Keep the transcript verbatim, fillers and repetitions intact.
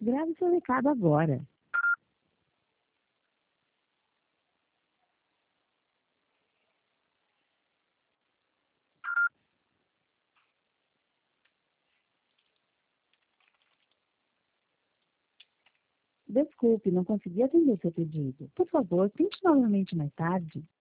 Grave seu recado agora. Desculpe, não consegui atender seu pedido. Por favor, tente novamente mais tarde.